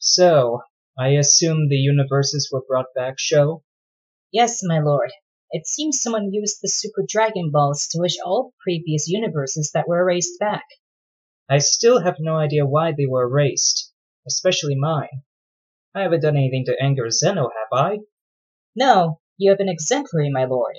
So, I assume the universes were brought back, Sho? Yes, my lord. It seems someone used the Super Dragon Balls to wish all previous universes that were erased back. I still have no idea why they were erased, especially mine. I haven't done anything to anger Zeno, have I? No, you have been exemplary, my lord.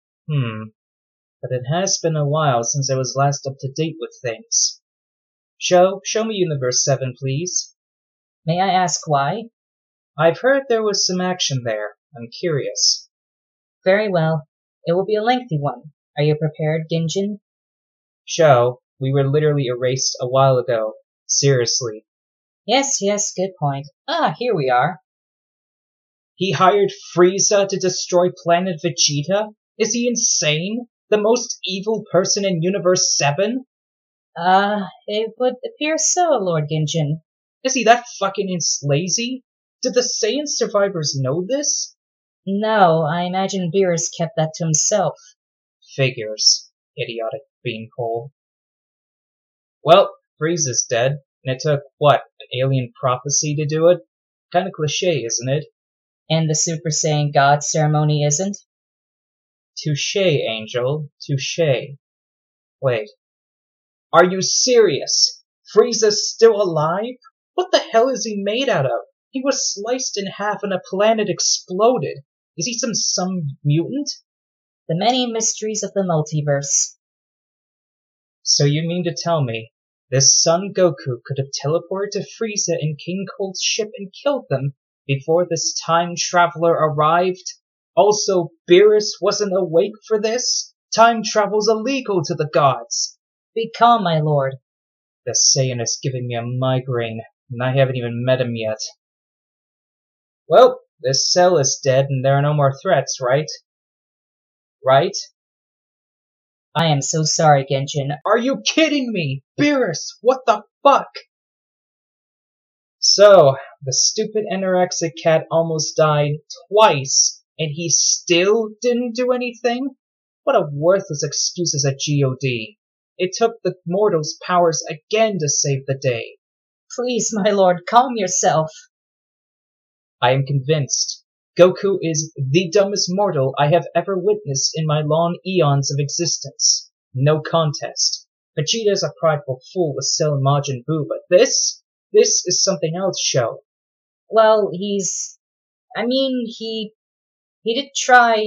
But it has been a while since I was last up to date with things. Show me Universe 7, please. May I ask why? I've heard there was some action there. I'm curious. Very well. It will be a lengthy one. Are you prepared, Ginjin? Show, we were literally erased a while ago. Seriously. Yes, good point. Here we are. He hired Frieza to destroy planet Vegeta? Is he insane? The most evil person in Universe 7? It would appear so, Lord Ginjin. Is he that fucking lazy? Did the Saiyan survivors know this? No, I imagine Beerus kept that to himself. Figures. Idiotic beanpole. Well, Frieza's dead, and it took, what, an alien prophecy to do it? Kinda cliche, isn't it? And the Super Saiyan God ceremony isn't? Touche, Angel. Touche. Wait. Are you serious? Frieza's still alive? What the hell is he made out of? He was sliced in half and a planet exploded. Is he some mutant? The many mysteries of the multiverse. So you mean to tell me this Son Goku could have teleported to Frieza and King Cold's ship and killed them before this time traveler arrived? Also, Beerus wasn't awake for this? Time travel's illegal to the gods. Be calm, my lord. The Saiyan is giving me a migraine, and I haven't even met him yet. Well, this Cell is dead and there are no more threats, right? Right? I am so sorry, Genshin. Are you kidding me? Beerus, what the fuck? So, the stupid anorexic cat almost died twice, and he still didn't do anything? What a worthless excuse as a GOD. It took the mortal's powers again to save the day. Please, my lord, calm yourself. I am convinced. Goku is the dumbest mortal I have ever witnessed in my long eons of existence. No contest. Vegeta is a prideful fool with Cell and Majin Buu, but this is something else, Sho. Well, he did try.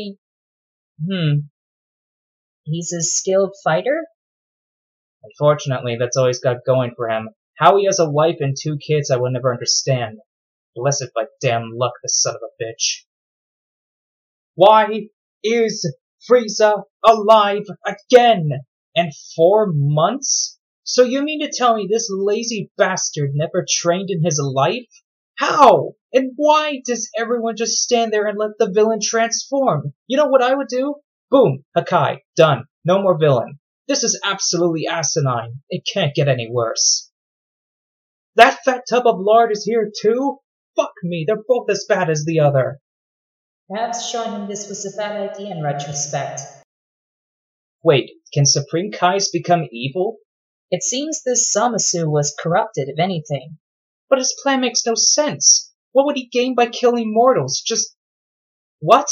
He's a skilled fighter? Unfortunately, that's all he's got going for him. How he has a wife and 2 kids I will never understand. Blessed by damn luck, the son of a bitch. Why is Frieza alive again? And 4 months? So you mean to tell me this lazy bastard never trained in his life? How? And why does everyone just stand there and let the villain transform? You know what I would do? Boom, Hakai, done. No more villain. This is absolutely asinine. It can't get any worse. That fat tub of lard is here too? Fuck me, they're both as bad as the other. Perhaps showing him this was a bad idea in retrospect. Wait, can Supreme Kais become evil? It seems this Zamasu was corrupted, if anything. But his plan makes no sense. What would he gain by killing mortals? Just... what?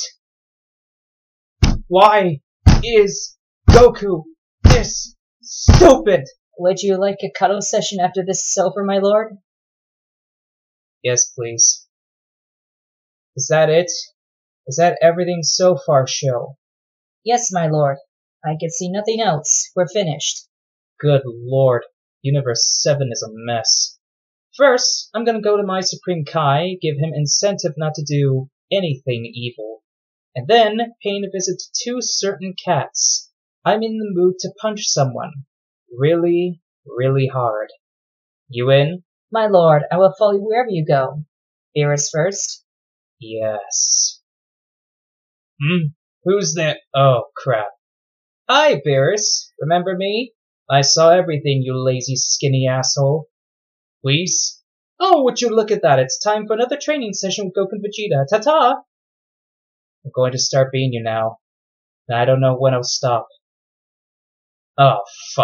Why is Goku this stupid? Would you like a cuddle session after this is over, my lord? Yes, please. Is that it? Is that everything so far, Sho? Yes, my lord. I can see nothing else. We're finished. Good lord. Universe 7 is a mess. First, I'm gonna go to my Supreme Kai, give him incentive not to do anything evil. And then, paying a visit to 2 certain cats. I'm in the mood to punch someone. Really, really hard. You in? My lord, I will follow you wherever you go. Beerus first. Yes. Who's that? Oh, crap. Hi, Beerus. Remember me? I saw everything, you lazy, skinny asshole. Please? Oh, would you look at that? It's time for another training session with Goku and Vegeta. Ta-ta! I'm going to start being you now. And I don't know when I'll stop. Oh, fuck.